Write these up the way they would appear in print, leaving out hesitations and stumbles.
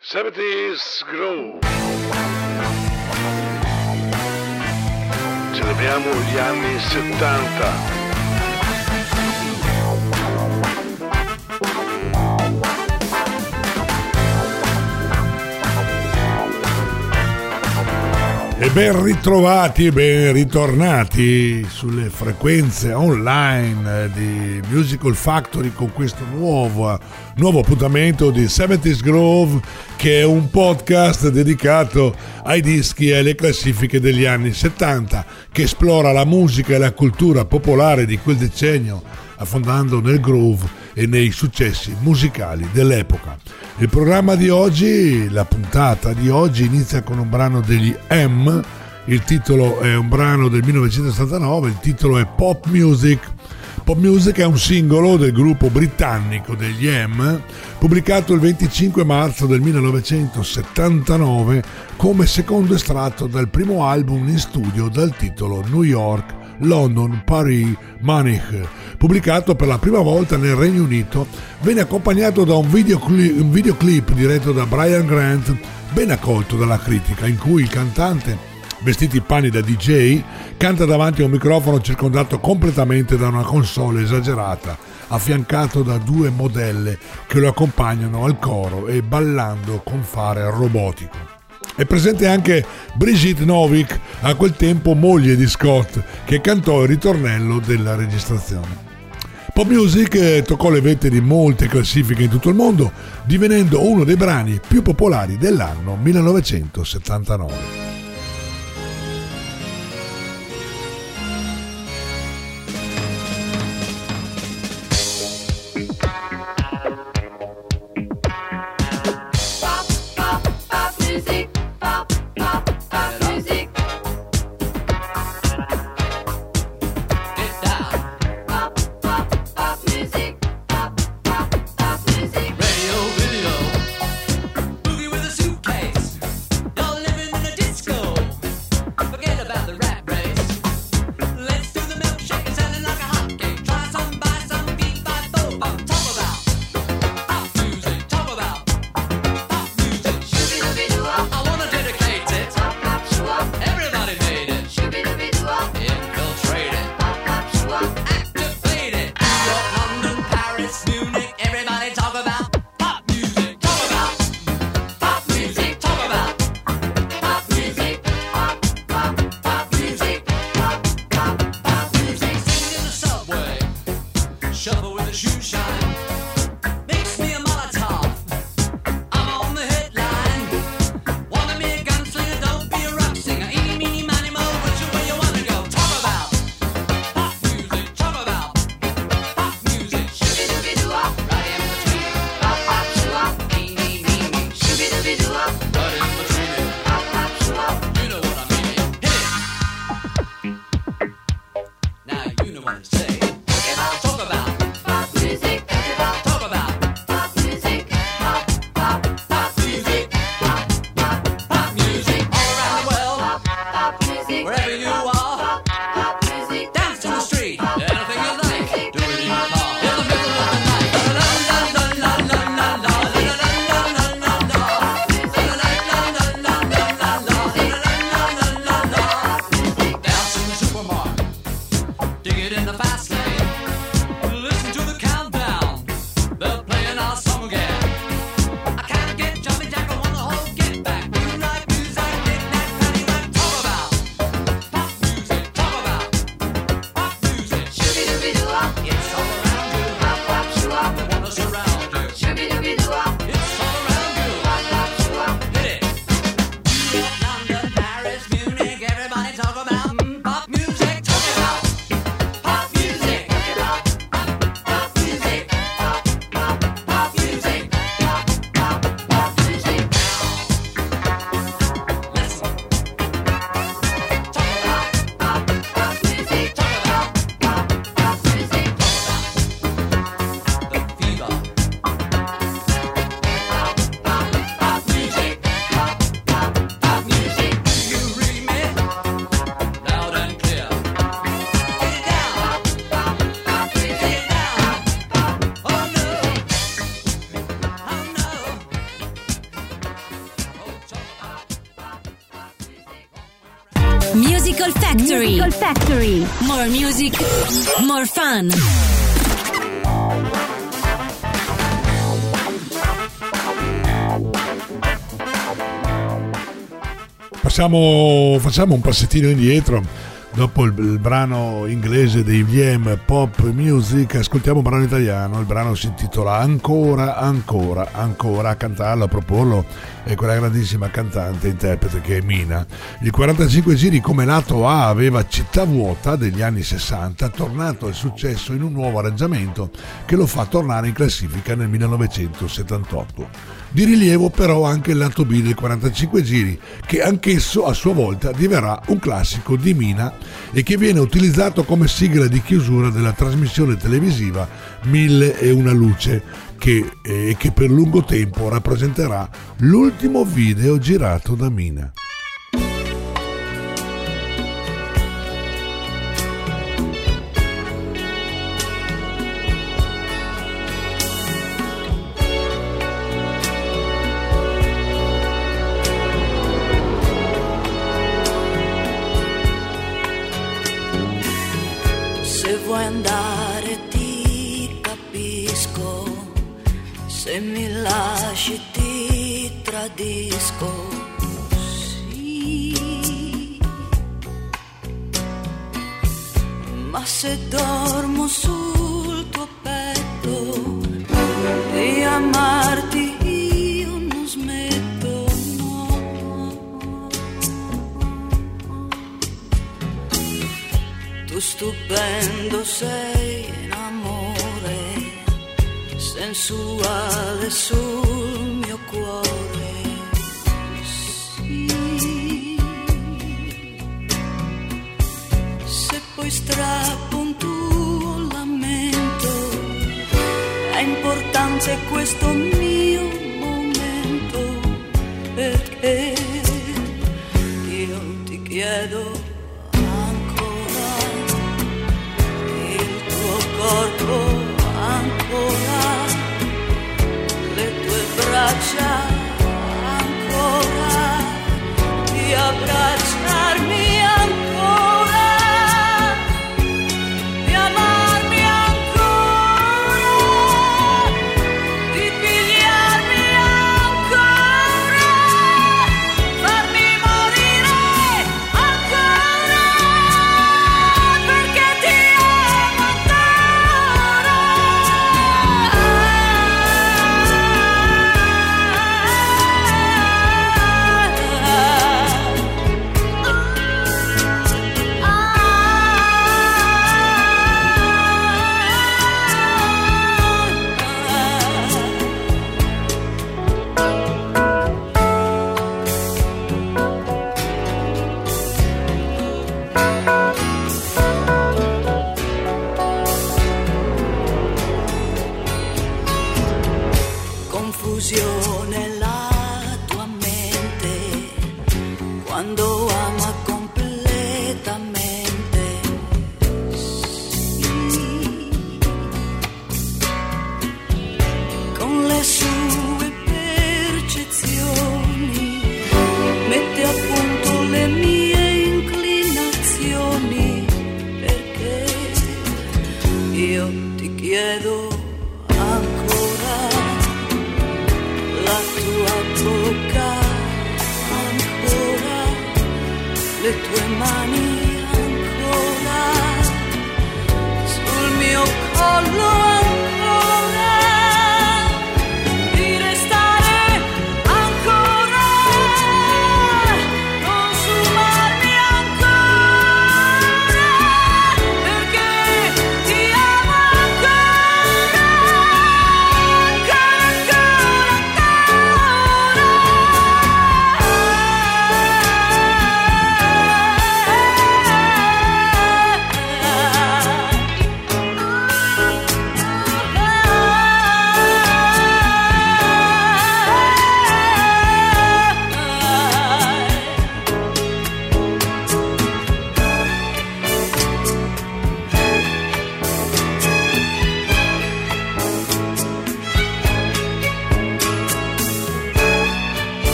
70's Groove. Celebriamo gli anni 70. E ben ritrovati e ben ritornati sulle frequenze online di Musical Factory con questo nuovo appuntamento di 70's Groove, che è un podcast dedicato ai dischi e alle classifiche degli anni 70, che esplora la musica e la cultura popolare di quel decennio, affondando nel groove e nei successi musicali dell'epoca. Il programma di oggi, la puntata di oggi, inizia con un brano degli M. Il titolo è un brano del 1979, il titolo è Pop Music. Pop Music è un singolo del gruppo britannico degli M, pubblicato il 25 marzo del 1979 come secondo estratto dal primo album in studio dal titolo New York, London, Paris, Munich. Pubblicato per la prima volta nel Regno Unito, venne accompagnato da un videoclip diretto da Brian Grant, ben accolto dalla critica, in cui il cantante, vestito in panni da DJ, canta davanti a un microfono circondato completamente da una console esagerata, affiancato da due modelle che lo accompagnano al coro e ballando con fare robotico. È presente anche Brigitte Novick, a quel tempo moglie di Scott, che cantò il ritornello della registrazione. Pop Music toccò le vette di molte classifiche in tutto il mondo, divenendo uno dei brani più popolari dell'anno 1979. Radio video, boogie with a suitcase. You're living in a disco. Musical Factory. Musical Factory. More music, more fun. Facciamo un passettino indietro. Dopo il brano inglese dei VM Pop Music, ascoltiamo un brano italiano. Il brano si intitola Ancora, ancora, ancora. A cantarlo, a proporlo è quella grandissima cantante e interprete che è Mina. Il 45 giri come lato A aveva Città vuota degli anni 60, tornato al successo in un nuovo arrangiamento che lo fa tornare in classifica nel 1978. Di rilievo però anche il lato B del 45 giri, che anch'esso a sua volta diverrà un classico di Mina e che viene utilizzato come sigla di chiusura della trasmissione televisiva 1001 luce, che per lungo tempo rappresenterà l'ultimo video girato da Mina. Vuoi andare ti capisco, se mi lasci ti tradisco, sì. Ma se dormo sul tuo petto di amarti io non smetto, no. Tu stupendo sei in amore, sensuale sul mio cuore, sì. Se poi strappo un tuo lamento, è importante questo mio momento, perché io ti chiedo corpo ancora, le tue braccia ancora, di abbracciarmi ancora, di amarmi ancora, di pigliarmi ancora, farmi morire ancora, perché ti amo ancora. Confusione la tua mente quando ama completamente, sì. Con le sue percezioni mette a punto le mie inclinazioni, perché io ti chiedo ancora la tua bocca ancora,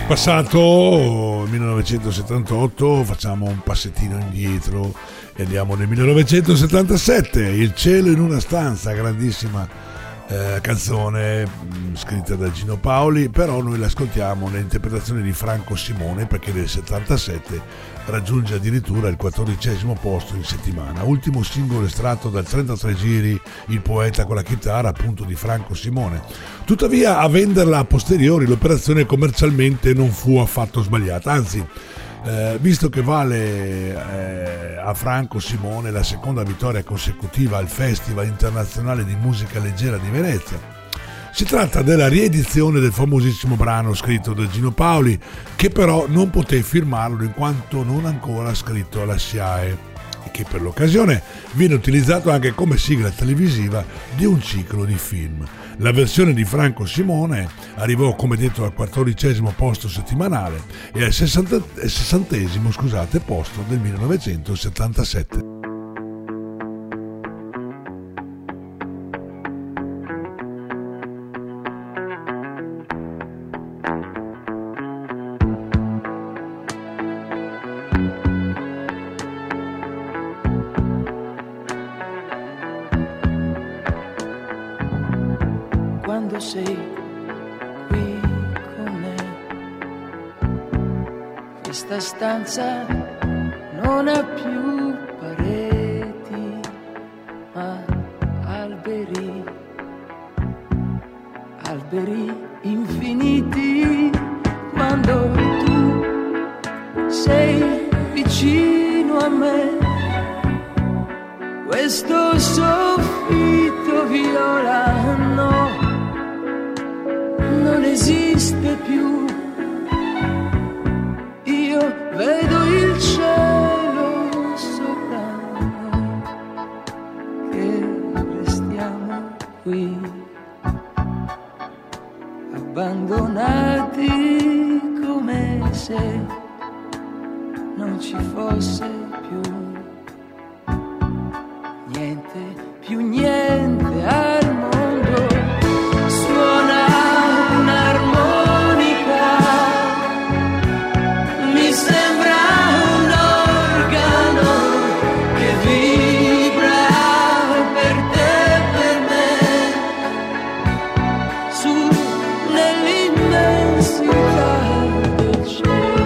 Passato 1978, facciamo un passettino indietro e andiamo nel 1977, Il cielo in una stanza, grandissima canzone scritta da Gino Paoli, però noi l'ascoltiamo nell'interpretazione di Franco Simone, perché nel 77 raggiunge addirittura il 14° posto in settimana, ultimo singolo estratto dal 33 giri Il poeta con la chitarra, appunto di Franco Simone. Tuttavia, a venderla a posteriori l'operazione commercialmente non fu affatto sbagliata, anzi visto che vale a Franco Simone la seconda vittoria consecutiva al Festival Internazionale di Musica Leggera di Venezia. Si tratta della riedizione del famosissimo brano scritto da Gino Paoli, che però non poté firmarlo in quanto non ancora scritto alla SIAE, e che per l'occasione viene utilizzato anche come sigla televisiva di un ciclo di film. La versione di Franco Simone arrivò, come detto, al 14° posto settimanale e al 60° posto del 1977. Quando sei qui con me, questa stanza non ha più pareti, ma alberi, alberi infiniti. Quando tu sei vicino a me, questo soffitto viola non esiste più. Io vedo il cielo sopra noi, che restiamo qui, abbandonati come se non ci fosse più niente al mondo. Suona un'armonica, mi sembra un organo che vibra per te e per me, su nell'immensità del cielo.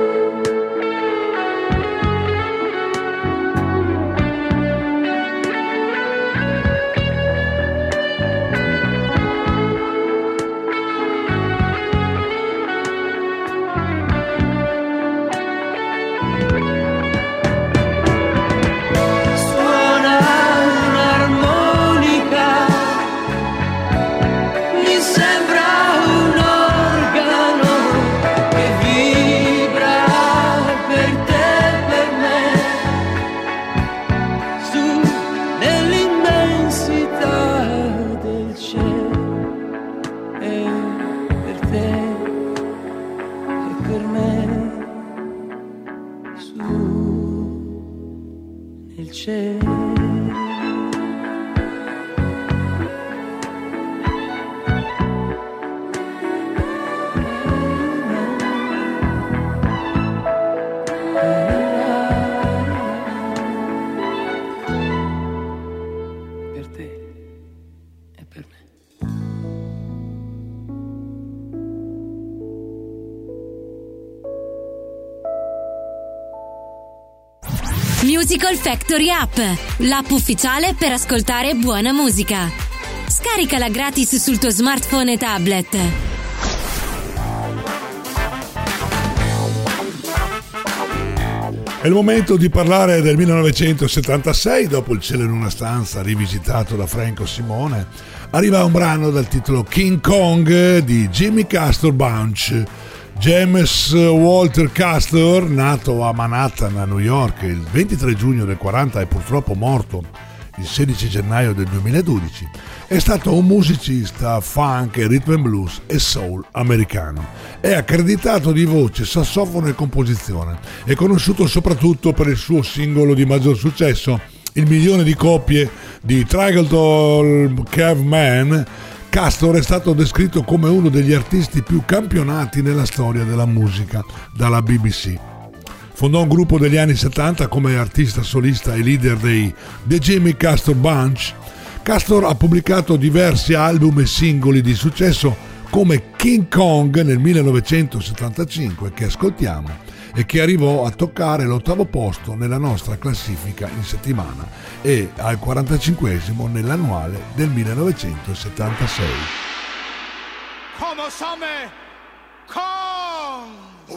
Musical Factory App, l'app ufficiale per ascoltare buona musica. Scaricala gratis sul tuo smartphone e tablet. È il momento di parlare del 1976. Dopo Il cielo in una stanza, rivisitato da Franco Simone, arriva un brano dal titolo King Kong di Jimmy Castor Bunch. James Walter Castor, nato a Manhattan, a New York, il 23 giugno del 40 e purtroppo morto il 16 gennaio del 2012, è stato un musicista funk, rhythm and blues e soul americano. È accreditato di voce, sassofono e composizione. È conosciuto soprattutto per il suo singolo di maggior successo, il 1 milione di copie di Triangle Caveman, Castor è stato descritto come uno degli artisti più campionati nella storia della musica dalla BBC. Fondò un gruppo degli anni 70 come artista solista e leader dei The Jimmy Castor Bunch. Castor ha pubblicato diversi album e singoli di successo come King Kong nel 1975, che ascoltiamo, e che arrivò a toccare l'8° posto nella nostra classifica in settimana e al 45° nell'annuale del 1976. Come some Kong!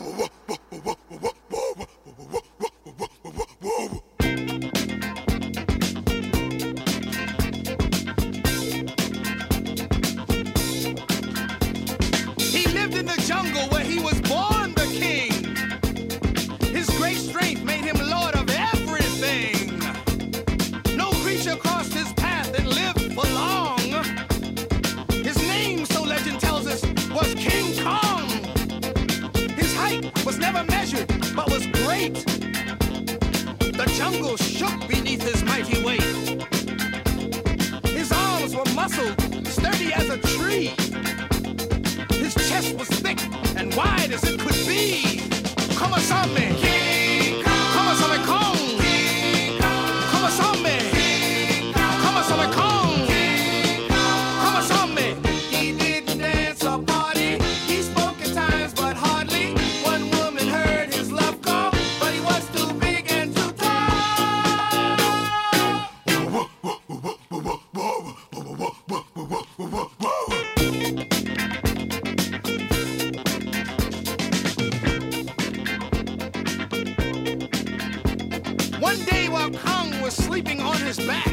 He lived in the jungle where he was born the king. His great strength made him lord of everything. No creature crossed his path and lived for long. His name, so legend tells us, was King Kong. His height was never measured, but was great. The jungle shook beneath his mighty weight. His arms were muscled, sturdy as a tree. His chest was thick and wide as it could be. Come on, some me. Come on, some Kong. Come on, some me. Come on, some Kong. Come on, some me. He didn't dance or party. He spoke at times, but hardly. One woman heard his love call, but he was too big and too tall. One day while Kong was sleeping on his back,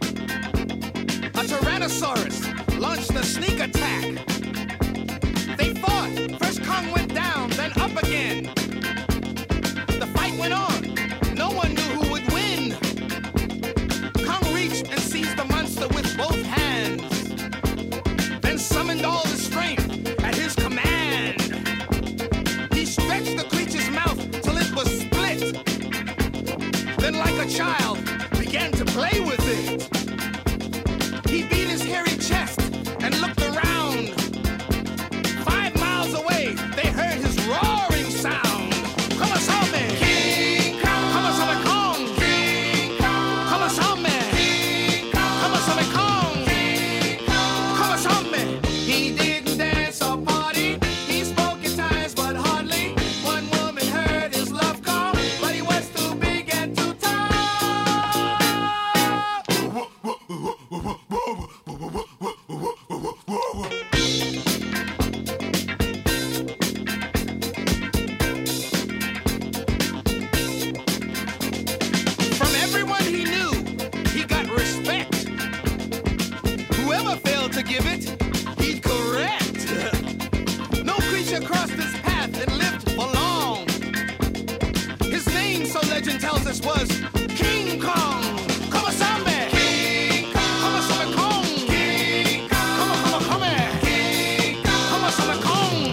a Tyrannosaurus launched a sneak attack. They fought. First Kong went down, then up again. The fight went on. No one knew who would win. Kong reached and seized the monster with both hands, then summoned all his strength at his command. He stretched the creature's mouth till it was split. Then like a child, began to play with it. He beat his hairy chest and looked around. 5 miles away, they heard his roaring sound. Come on, some man. Come on, some Kong. Come on, some man. Come on, some Kong. Come on, some man. He didn't dance or party. He spoke at times, but hardly. One woman heard his love call, but he was too big and too tall. From everyone he knew, he got respect. Whoever failed to give it, he'd correct. No creature crossed his path and lived for long. His name, so legend tells us, was King Kong. Come on, Sambe. Come on, Sambe Kong. Come on, come on, come on. Come on, Sambe Kong.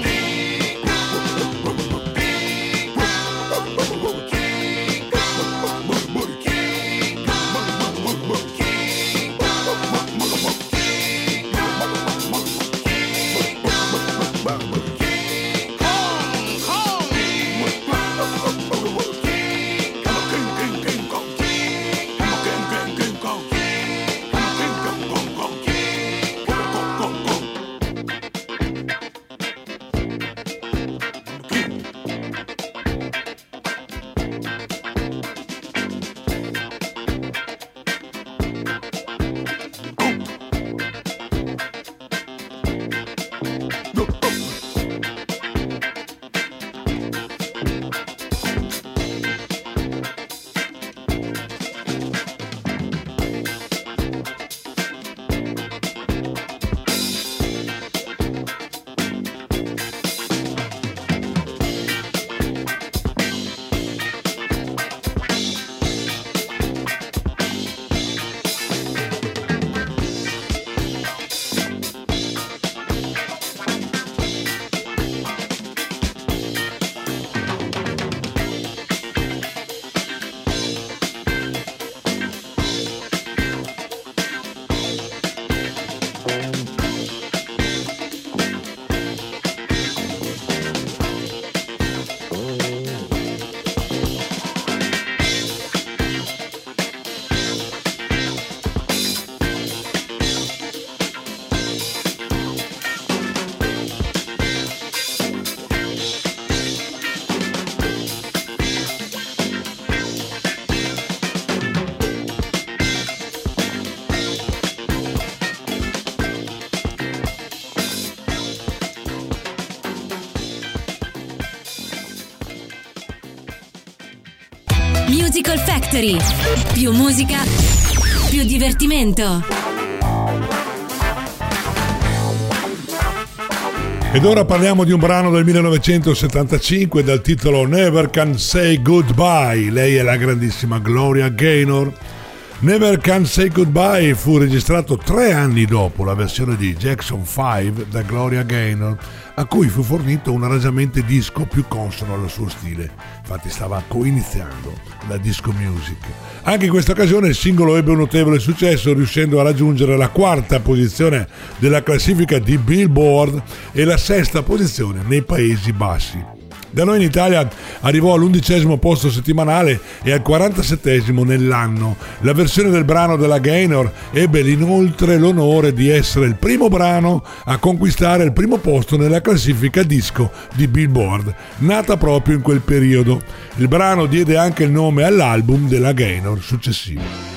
Kong, Kong. Factory. Più musica, più divertimento. Ed ora parliamo di un brano del 1975 dal titolo Never Can Say Goodbye. Lei è la grandissima Gloria Gaynor. Never Can Say Goodbye fu registrato 3 anni dopo la versione di Jackson 5 da Gloria Gaynor, a cui fu fornito un arrangiamento disco più consono al suo stile. Infatti stava coiniziando la disco music. Anche in questa occasione il singolo ebbe un notevole successo, riuscendo a raggiungere la 4ª posizione della classifica di Billboard e la 6ª posizione nei Paesi Bassi. Da noi in Italia arrivò all'11° posto settimanale e al 47° nell'anno. La versione del brano della Gaynor ebbe inoltre l'onore di essere il primo brano a conquistare il primo posto nella classifica disco di Billboard, nata proprio in quel periodo. Il brano diede anche il nome all'album della Gaynor successivo.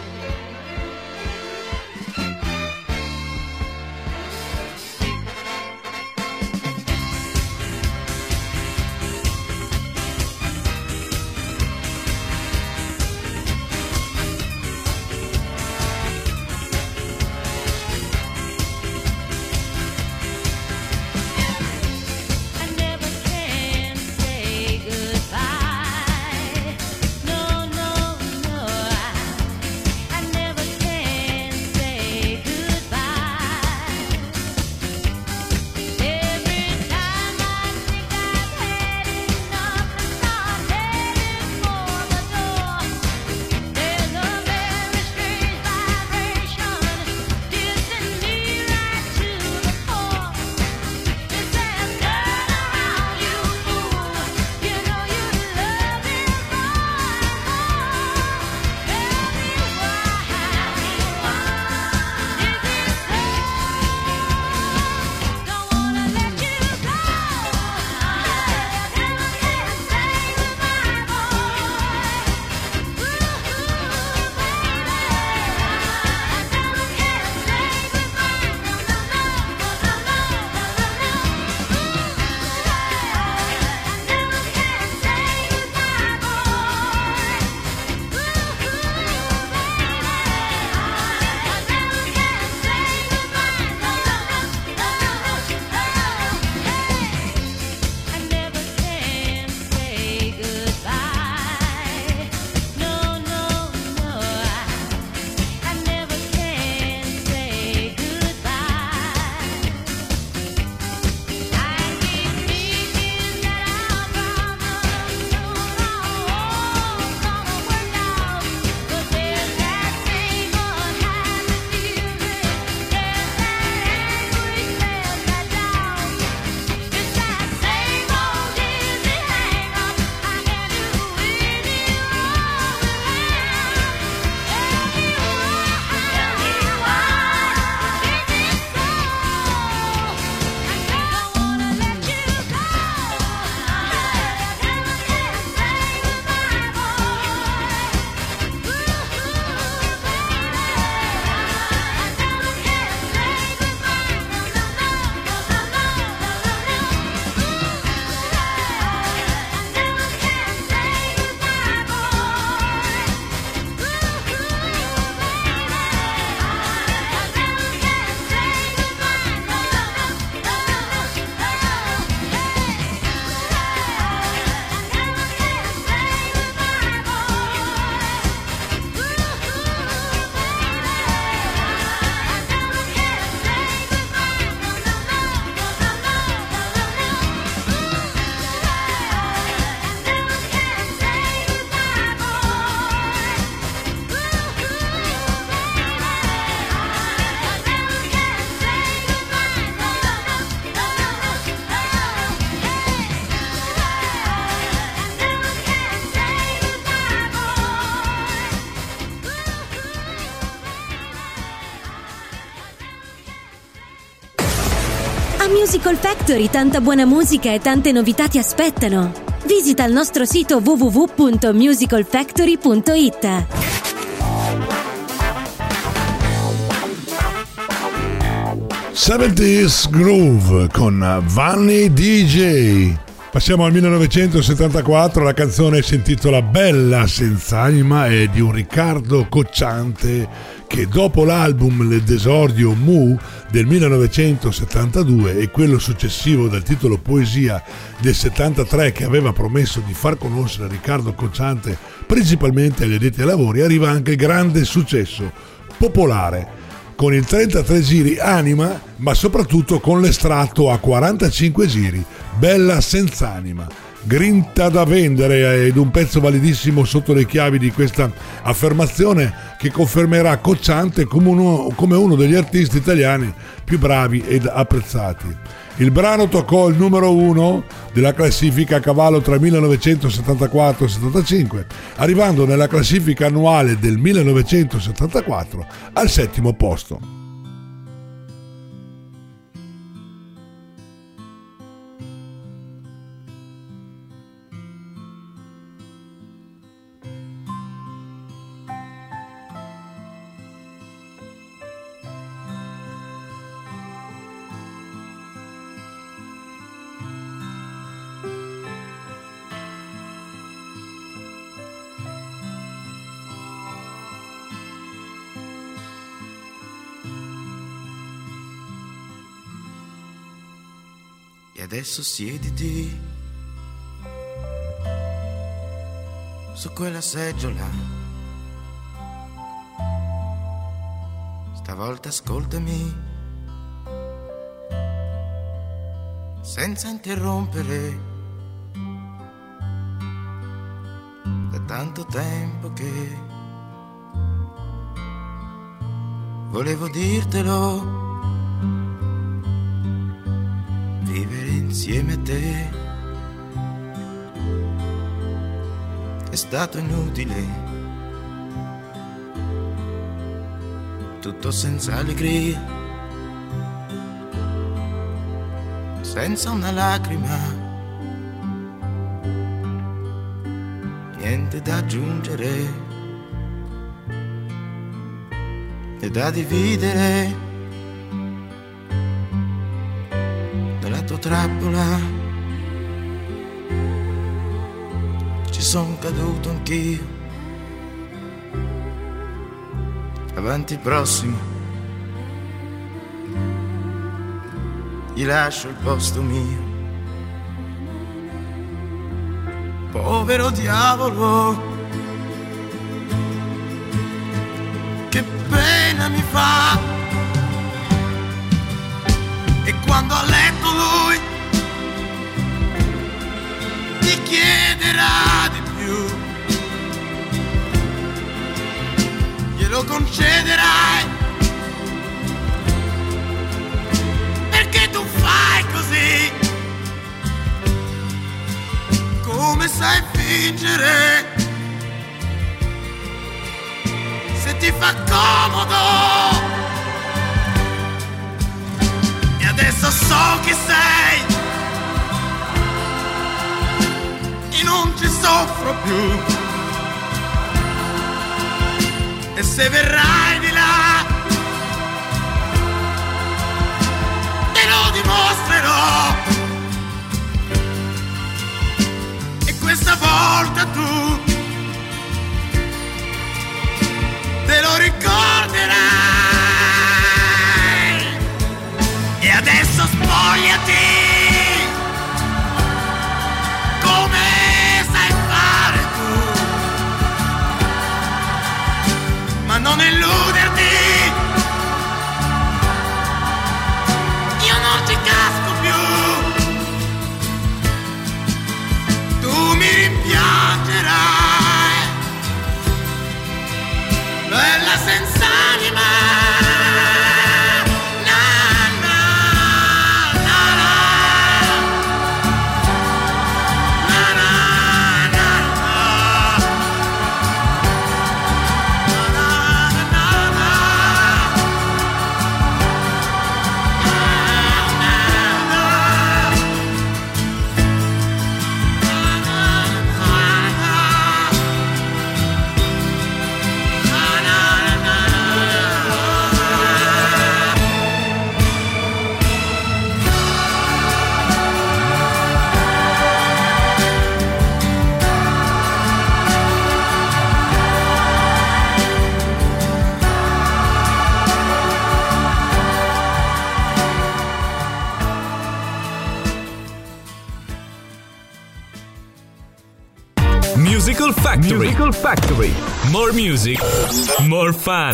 Musical Factory, tanta buona musica e tante novità ti aspettano. Visita il nostro sito www.musicalfactory.it. '70s Groove con Vanni DJ. Passiamo al 1974, la canzone si intitola Bella senz'anima, è di un Riccardo Cocciante che dopo l'album d'esordio Mu del 1972 e quello successivo dal titolo Poesia del 73, che aveva promesso di far conoscere Riccardo Cocciante principalmente agli addetti ai lavori, arriva anche il grande successo popolare con il 33 giri Anima, ma soprattutto con l'estratto a 45 giri Bella senz'anima, grinta da vendere, ed un pezzo validissimo sotto le chiavi di questa affermazione che confermerà Cocciante come uno degli artisti italiani più bravi ed apprezzati. Il brano toccò il numero 1 della classifica a cavallo tra 1974 e 75, arrivando nella classifica annuale del 1974 al 7° posto. E adesso siediti su quella seggiola, stavolta ascoltami senza interrompere. Da tanto tempo che volevo dirtelo, vivere insieme a te è stato inutile, tutto senza allegria, senza una lacrima, niente da aggiungere e da dividere. Nella tua trappola ci son caduto anch'io, avanti il prossimo, gli lascio il posto mio. Povero diavolo, che pena mi fa, e quando a letto lui ti chiederà di più, glielo concederai, perché tu fai così, come sai fingere, se ti fa comodo. E adesso so chi sei e non ci soffro più, e se verrai di là te lo dimostrerò, e questa volta tu te lo ricorderai. E adesso spogliati come sai fare tu, ma non illuderti, io non ci casco più, tu mi rimpiangerai, bella senz'anima. Factory. Musical Factory. More music, more fun.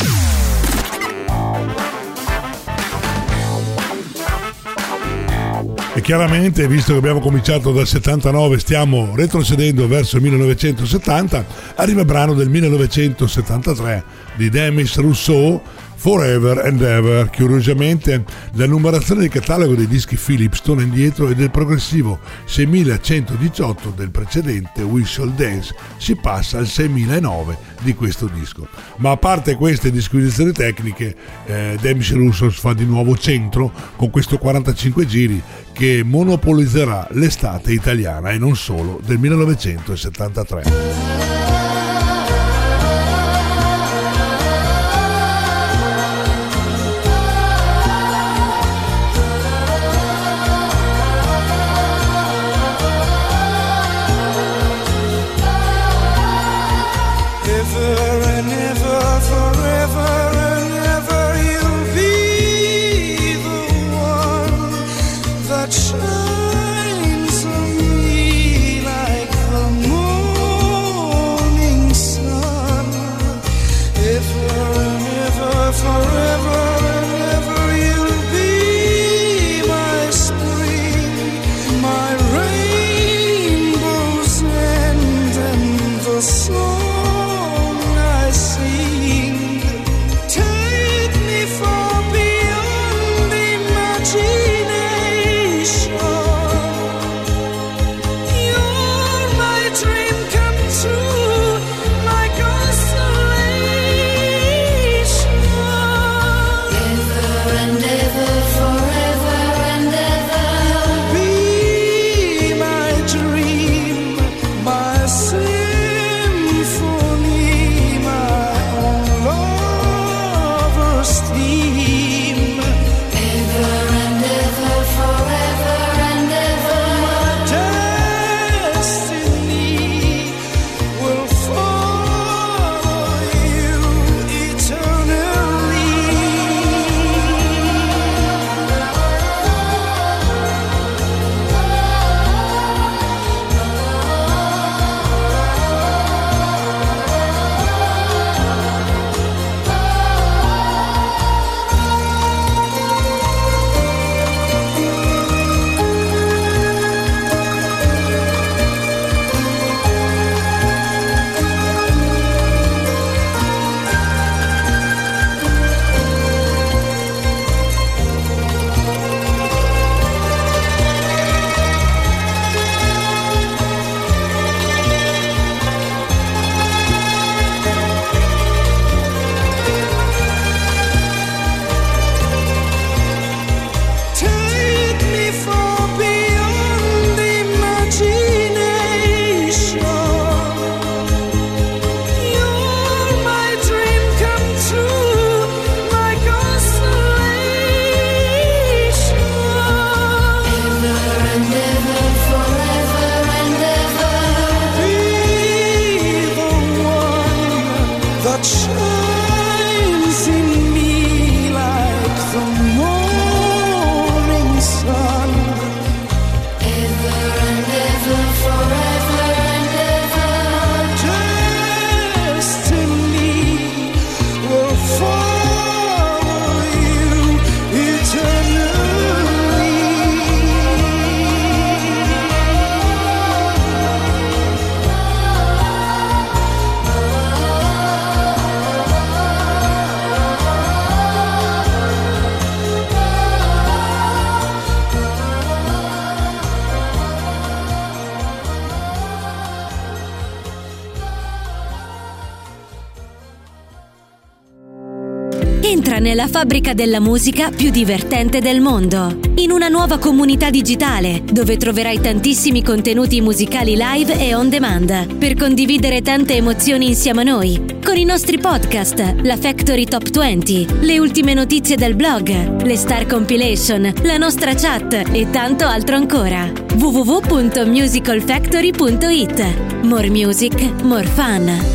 E chiaramente, visto che abbiamo cominciato dal 79, stiamo retrocedendo verso il 1970, arriva il brano del 1973 di Demis Roussos, Forever and Ever. Curiosamente la numerazione di catalogo dei dischi Philips torna indietro e del progressivo 6118 del precedente We Shall Dance si passa al 6009 di questo disco. Ma a parte queste disquisizioni tecniche, Demis Roussos fa di nuovo centro con questo 45 giri che monopolizzerà l'estate italiana e non solo del 1973. Entra nella fabbrica della musica più divertente del mondo, in una nuova comunità digitale dove troverai tantissimi contenuti musicali live e on demand per condividere tante emozioni insieme a noi, con i nostri podcast, la Factory Top 20, le ultime notizie del blog, le Star Compilation, la nostra chat e tanto altro ancora. www.musicalfactory.it. More music, more fun.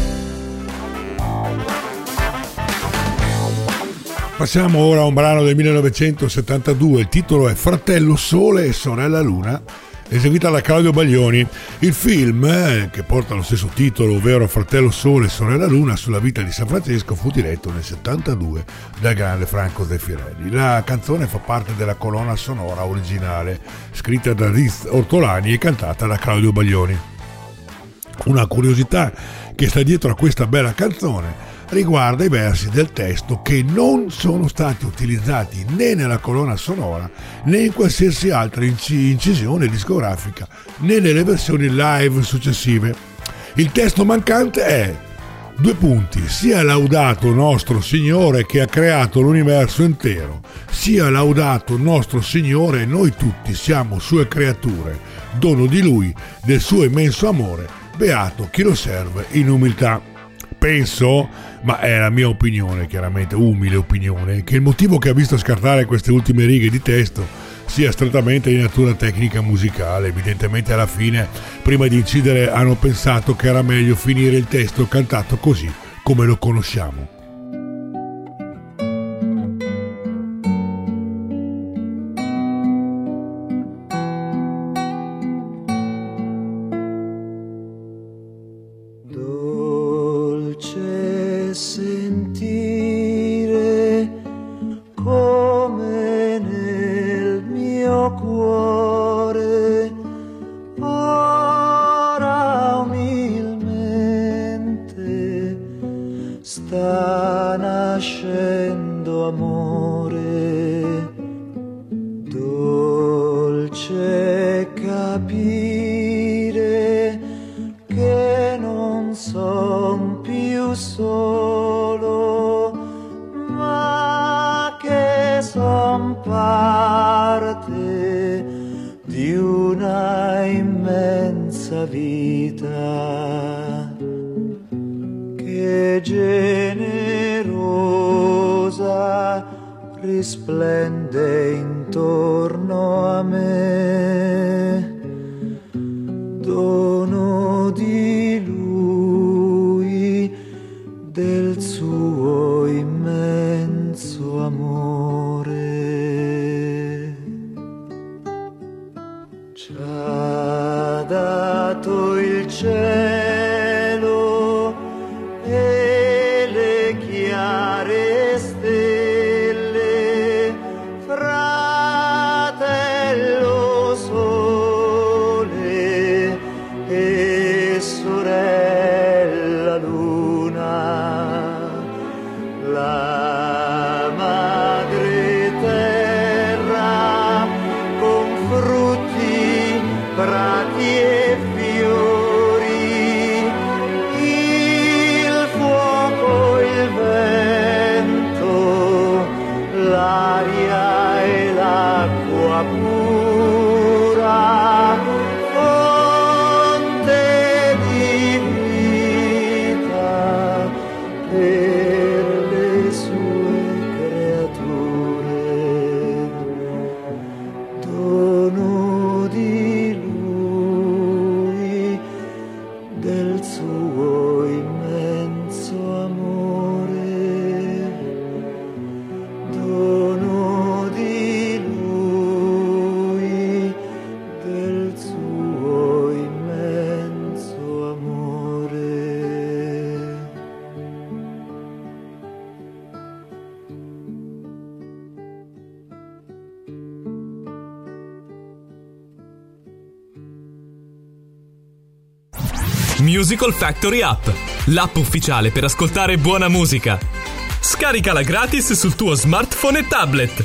Passiamo ora a un brano del 1972, il titolo è Fratello Sole e Sorella Luna eseguita da Claudio Baglioni. Il film, che porta lo stesso titolo, ovvero Fratello Sole e Sorella Luna, sulla vita di San Francesco, fu diretto nel 72 dal grande Franco Zeffirelli. La canzone fa parte della colonna sonora originale, scritta da Riz Ortolani e cantata da Claudio Baglioni. Una curiosità che sta dietro a questa bella canzone riguarda i versi del testo, che non sono stati utilizzati né nella colonna sonora né in qualsiasi altra incisione discografica né nelle versioni live successive. Il testo mancante è: due punti, sia laudato nostro Signore che ha creato l'universo intero, sia laudato nostro Signore, noi tutti siamo sue creature, dono di Lui, del suo immenso amore, beato chi lo serve in umiltà. Penso, ma è la mia opinione, chiaramente umile opinione, che il motivo che ha visto scartare queste ultime righe di testo sia strettamente di natura tecnica musicale. Evidentemente alla fine, prima di incidere, hanno pensato che era meglio finire il testo cantato così come lo conosciamo. Risplende intorno a me, dono di Lui, del suo immenso amore. Ci ha dato il cielo e le chiare stelle, fratello sole e sorella luna, la madre terra con frutti, prati e fiori, il fuoco, il vento, l'aria e l'acqua pura, fonte di vita per le sue creature, dono di Lui, del suo immenso amore, dono di Lui, del suo immenso amore. Musical Factory App, l'app ufficiale per ascoltare buona musica. Scaricala gratis sul tuo smartphone e tablet.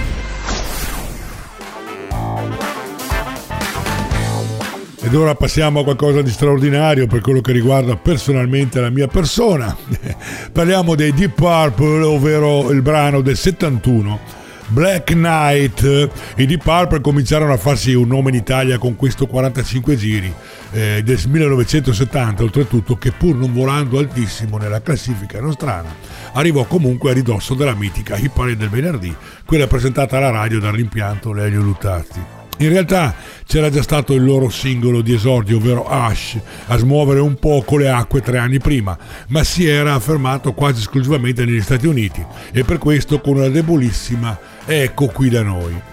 Ed ora passiamo a qualcosa di straordinario per quello che riguarda personalmente la mia persona. Parliamo dei Deep Purple, ovvero il brano del 71, Black Knight. I Deep Purple cominciarono a farsi un nome in Italia con questo 45 giri del 1970, oltretutto, che pur non volando altissimo nella classifica nostrana, arrivò comunque a ridosso della mitica Hit Parade del venerdì, quella presentata alla radio dall'impianto Lelio Luttazzi. In realtà c'era già stato il loro singolo di esordio, ovvero Hush, a smuovere un poco le acque 3 anni prima, ma si era affermato quasi esclusivamente negli Stati Uniti, e per questo con una debolissima Ecco qui da noi.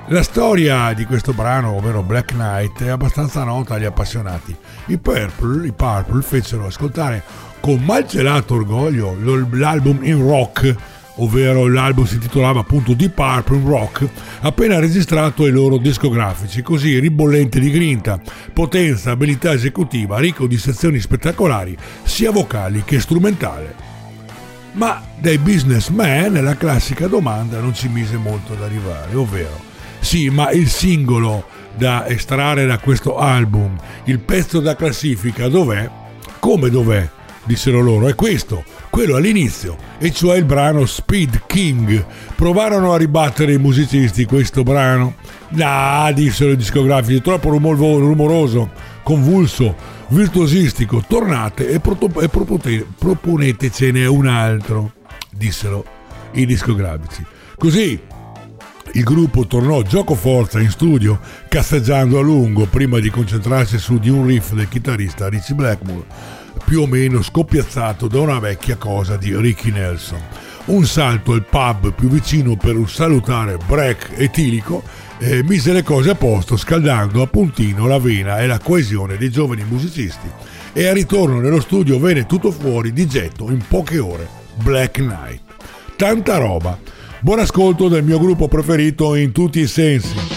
La storia di questo brano, ovvero Black Knight, è abbastanza nota agli appassionati. I Purple fecero ascoltare con malcelato orgoglio l'album In Rock, ovvero l'album si intitolava appunto Deep Purple in Rock, appena registrato ai loro discografici, così ribollente di grinta, potenza, abilità esecutiva, ricco di sezioni spettacolari, sia vocali che strumentali. Ma dai businessman la classica domanda non ci mise molto ad arrivare, ovvero: sì, ma il singolo da estrarre da questo album, il pezzo da classifica, dov'è? Come dov'è? Dissero loro, è questo, quello all'inizio, e cioè il brano Speed King. Provarono a ribattere i musicisti questo brano. Nah, dissero i discografici, troppo rumoroso, convulso, virtuosistico, tornate e proponetecene un altro, dissero i discografici. Così il gruppo tornò giocoforza in studio, casseggiando a lungo prima di concentrarsi su di un riff del chitarrista Ritchie Blackmore, più o meno scoppiazzato da una vecchia cosa di Ricky Nelson. Un salto al pub più vicino per un salutare break etilico mise le cose a posto, scaldando a puntino la vena e la coesione dei giovani musicisti, e al ritorno nello studio venne tutto fuori di getto in poche ore. Black Knight. Tanta roba. Buon ascolto del mio gruppo preferito in tutti i sensi.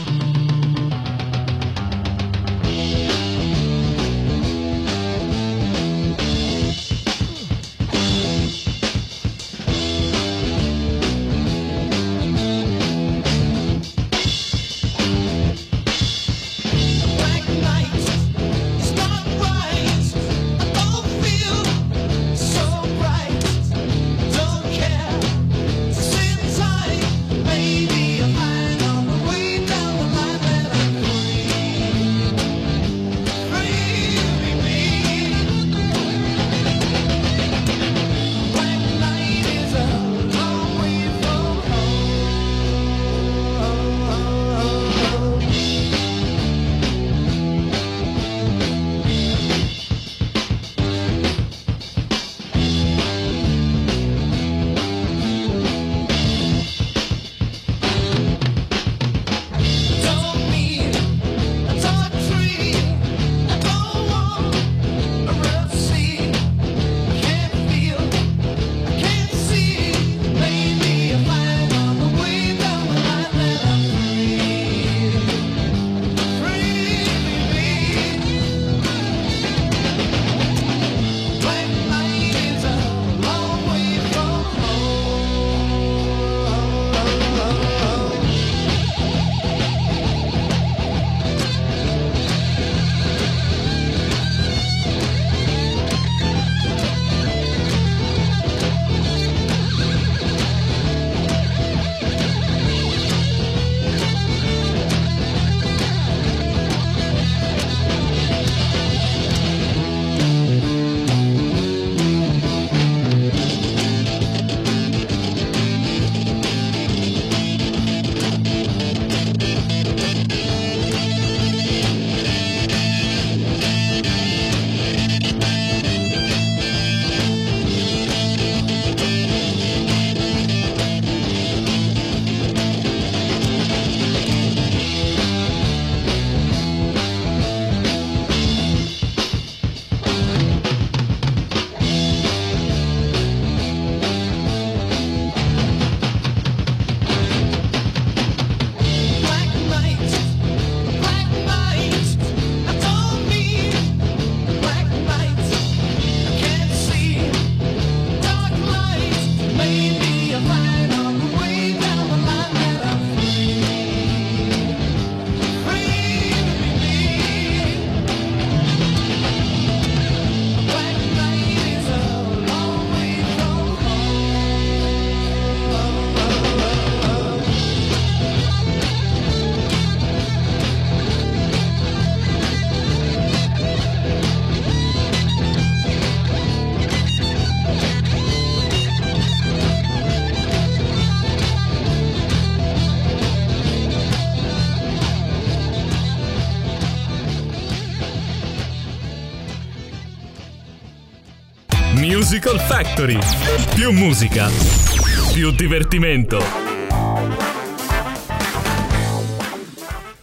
Musical Factory. Più musica, più divertimento.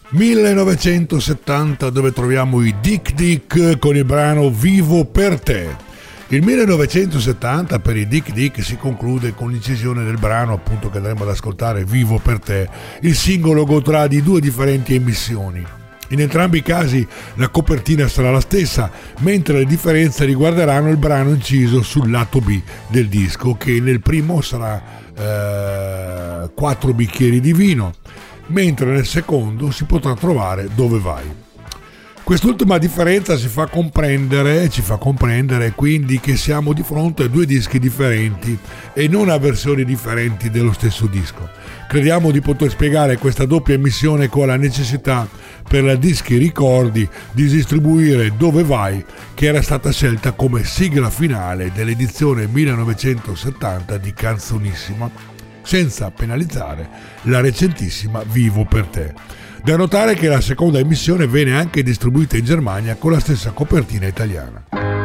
1970, dove troviamo i Dick Dick con il brano Vivo per te. Il 1970 per i Dick Dick si conclude con l'incisione del brano, appunto, che andremo ad ascoltare, Vivo per te. Il singolo godrà di 2 differenti emissioni. In entrambi i casi la copertina sarà la stessa, mentre le differenze riguarderanno il brano inciso sul lato B del disco, che nel primo sarà 4 bicchieri di vino, mentre nel secondo si potrà trovare Dove vai. Quest'ultima differenza ci fa comprendere quindi che siamo di fronte a 2 dischi differenti e non a versioni differenti dello stesso disco. Crediamo di poter spiegare questa doppia emissione con la necessità per la Dischi Ricordi di distribuire Dove vai, che era stata scelta come sigla finale dell'edizione 1970 di Canzonissima, senza penalizzare la recentissima Vivo per te. Da notare che la seconda emissione venne anche distribuita in Germania con la stessa copertina italiana.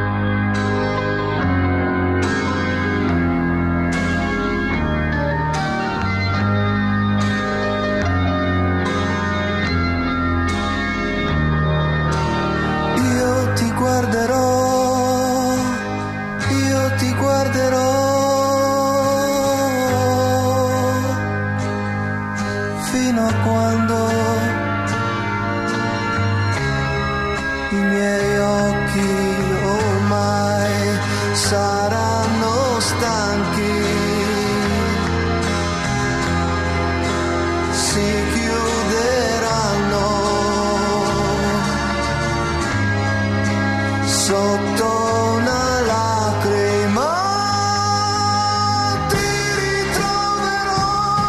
Io ti guarderò fino a quando i miei occhi ormai saranno stanchi, si chiuderanno sotto una lacrima. Ti ritroverò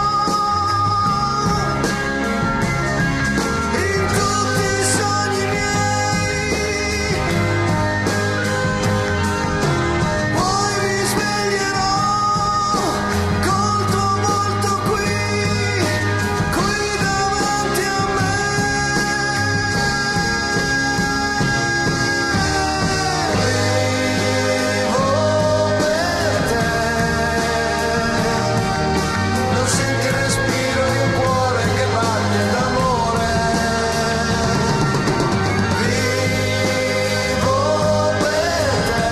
in tutti i sogni miei, poi mi sveglierò col tuo volto qui davanti a me. Non senti il respiro di un cuore che batte d'amore. Vivo per te.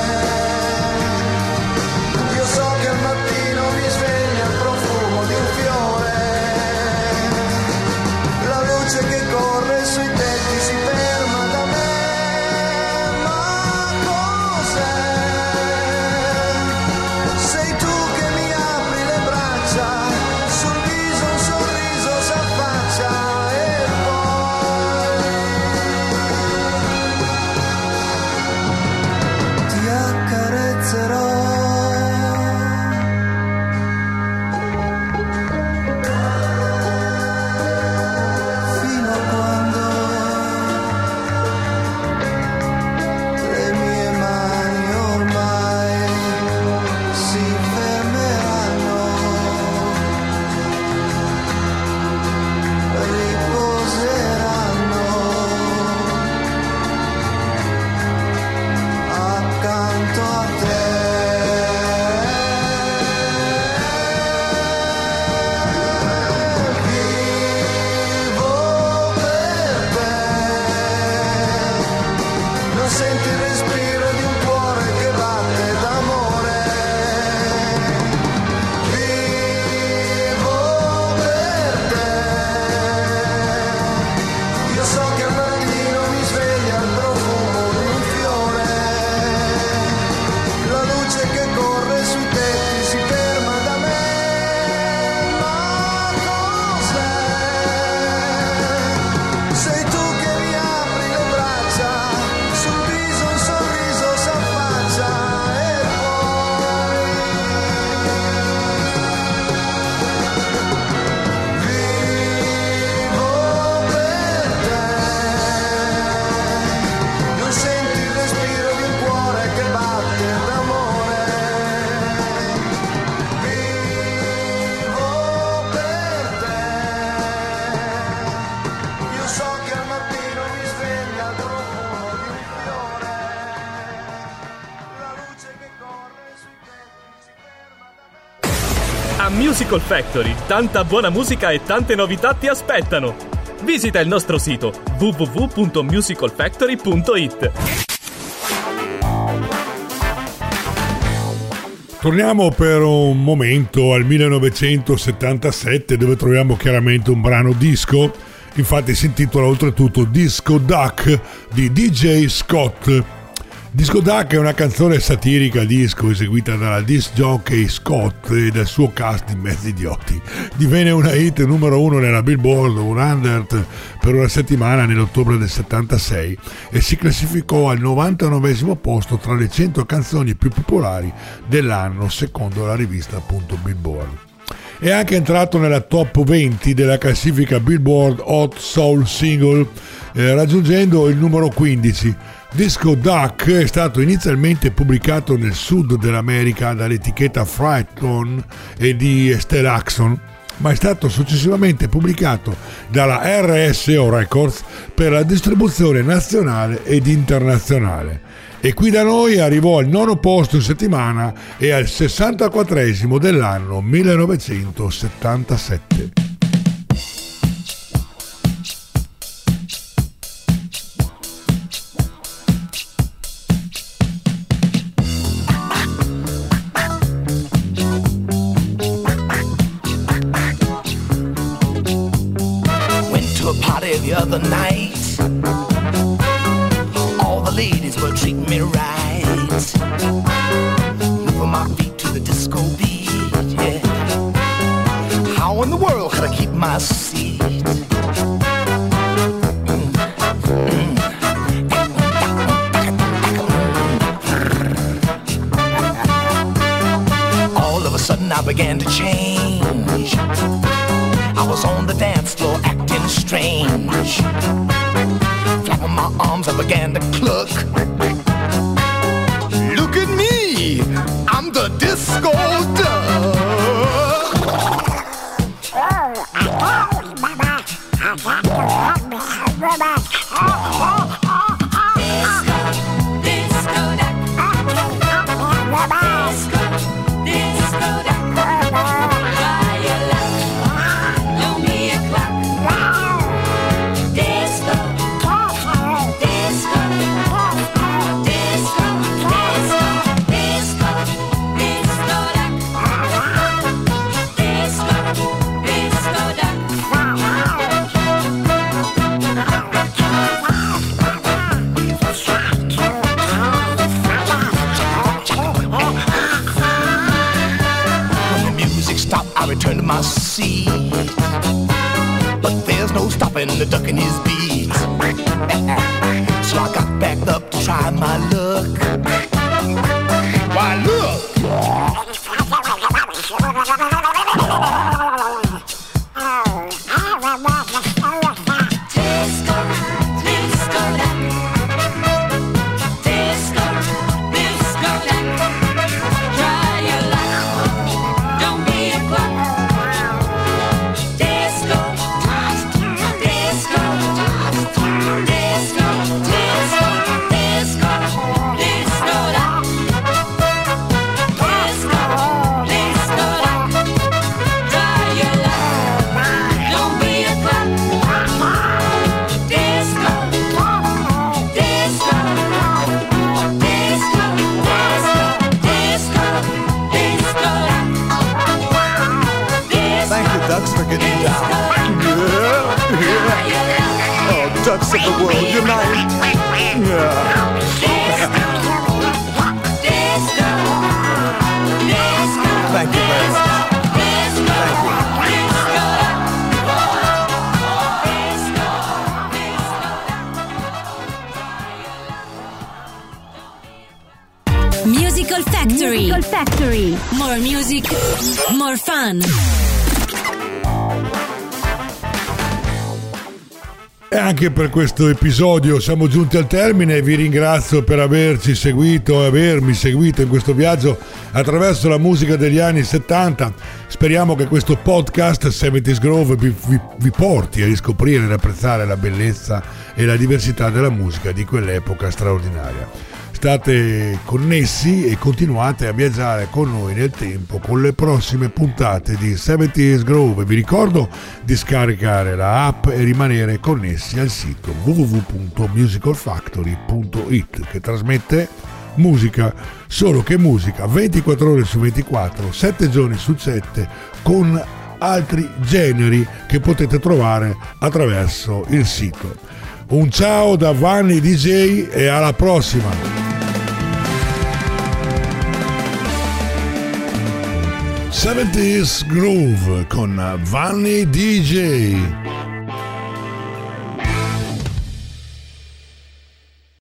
Io so che al mattino mi sveglia il profumo di un fiore. La luce che corre sui tetti si ferma da me. Ma cos'è? Sei tu che mi apri le braccia, sul viso un sorriso s'affaccia e poi ti accarezzerò fino a quando le mie mani ormai si fermeranno, riposeranno accanto a te. Vivo per te. Non senti il respiro di un cuore che batte d'amore. Vivo per te. Io so che al mattino mi sveglia il profumo di un fiore. La luce che corre sui tetti si ferma da me. Ma cos'è? Sei tu che mi apri le braccia, sul viso un sorriso s'affaccia e poi vivo per te. Non senti il respiro di un cuore che batte d'amore. Vivo per te. Io so che al mattino mi sveglia il profumo di un fiore. La luce che corre sui tetti si ferma da me. A Musical Factory, tanta buona musica e tante novità ti aspettano. Visita il nostro sito www.musicalfactory.it. Torniamo per un momento al 1977, dove troviamo chiaramente un brano disco. Infatti si intitola oltretutto Disco Duck di DJ Scott. Disco Duck è una canzone satirica disco eseguita dalla disc jockey Scott e dal suo cast di mezzi idioti. Divenne una hit numero 1 nella Billboard 100 per una settimana nell'ottobre del 76 e si classificò al 99esimo posto tra le 100 canzoni più popolari dell'anno secondo la rivista appunto Billboard. È anche entrato nella top 20 della classifica Billboard Hot Soul Single, raggiungendo il numero 15. Disco Duck è stato inizialmente pubblicato nel sud dell'America dall'etichetta Frighton e di Estelle Axon, ma è stato successivamente pubblicato dalla RSO Records per la distribuzione nazionale ed internazionale. E qui da noi arrivò al 9° posto in settimana e al 64esimo dell'anno 1977. The other night, all the ladies were treating me right, moving my feet to the disco beat, yeah. How in the world could I keep my seat? All of a sudden I began to change. I was on the dance floor acting strange. Flapping my arms, I began to cluck. Look at me, I'm the disco duck. Return to my seat, but there's no stopping the duck in his beat. So I got back up to try my luck. Why look! Ducks of the world unite. Thank you very much. Musical Factory. Musical Factory. More music, more fun. E anche per questo episodio siamo giunti al termine. Vi ringrazio per averci seguito e avermi seguito in questo viaggio attraverso la musica degli anni 70. Speriamo che questo podcast 70's Groove vi porti a riscoprire ed apprezzare la bellezza e la diversità della musica di quell'epoca straordinaria. restate connessi e continuate a viaggiare con noi nel tempo con le prossime puntate di 70s Groove. Vi ricordo di scaricare la app e rimanere connessi al sito www.musicalfactory.it che trasmette musica, solo che musica 24 ore su 24, 7 giorni su 7, con altri generi che potete trovare attraverso il sito. Un ciao da Vanni DJ e alla prossima! 70s Groove con Vanni DJ.